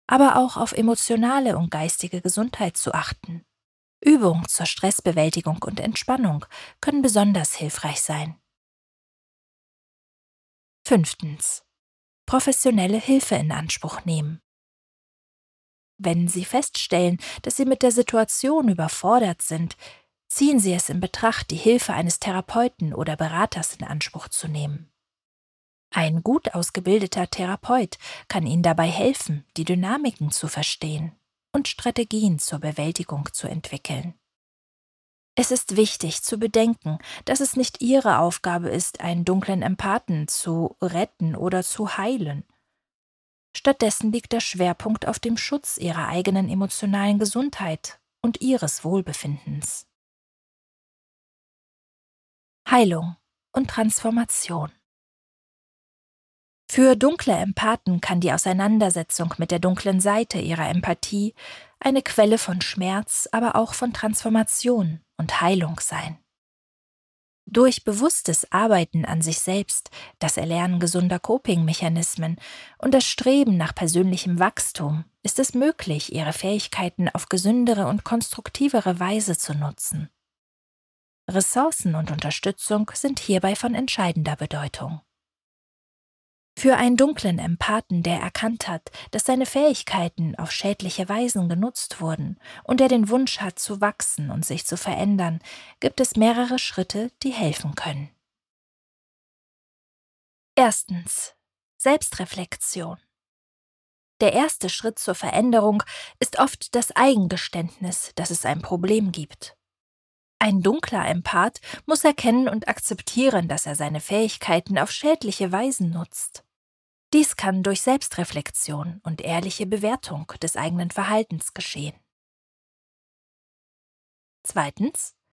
aber auch auf emotionale und geistige Gesundheit zu achten. Übungen zur Stressbewältigung und Entspannung können besonders hilfreich sein. 5. Professionelle Hilfe in Anspruch nehmen. Wenn Sie feststellen, dass Sie mit der Situation überfordert sind, ziehen Sie es in Betracht, die Hilfe eines Therapeuten oder Beraters in Anspruch zu nehmen. Ein gut ausgebildeter Therapeut kann Ihnen dabei helfen, die Dynamiken zu verstehen und Strategien zur Bewältigung zu entwickeln. Es ist wichtig zu bedenken, dass es nicht Ihre Aufgabe ist, einen dunklen Empathen zu retten oder zu heilen. Stattdessen liegt der Schwerpunkt auf dem Schutz Ihrer eigenen emotionalen Gesundheit und Ihres Wohlbefindens. Heilung und Transformation. Für dunkle Empathen kann die Auseinandersetzung mit der dunklen Seite ihrer Empathie eine Quelle von Schmerz, aber auch von Transformation und Heilung sein. Durch bewusstes Arbeiten an sich selbst, das Erlernen gesunder Coping-Mechanismen und das Streben nach persönlichem Wachstum ist es möglich, ihre Fähigkeiten auf gesündere und konstruktivere Weise zu nutzen. Ressourcen und Unterstützung sind hierbei von entscheidender Bedeutung. Für einen dunklen Empathen, der erkannt hat, dass seine Fähigkeiten auf schädliche Weisen genutzt wurden und der den Wunsch hat, zu wachsen und sich zu verändern, gibt es mehrere Schritte, die helfen können. 1. Selbstreflexion. Der erste Schritt zur Veränderung ist oft das Eingeständnis, dass es ein Problem gibt. Ein dunkler Empath muss erkennen und akzeptieren, dass er seine Fähigkeiten auf schädliche Weisen nutzt. Dies kann durch Selbstreflexion und ehrliche Bewertung des eigenen Verhaltens geschehen. 2.